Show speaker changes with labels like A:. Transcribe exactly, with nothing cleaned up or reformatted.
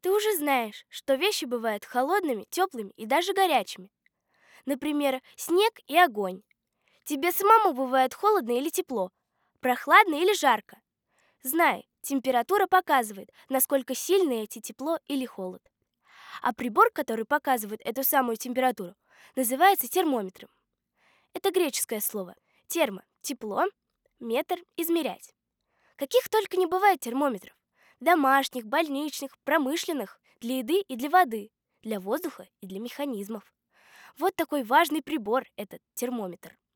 A: Ты уже знаешь, что вещи бывают холодными, теплыми и даже горячими. Например, снег и огонь. Тебе самому бывает холодно или тепло, прохладно или жарко. Знай, температура показывает, насколько сильны эти тепло или холод. А прибор, который показывает эту самую температуру, называется термометром. Это греческое слово. Термо– тепло, метр– измерять. Каких только не бывает термометров. Домашних, больничных, промышленных, для еды и для воды, для воздуха и для механизмов. Вот такой важный прибор этот термометр.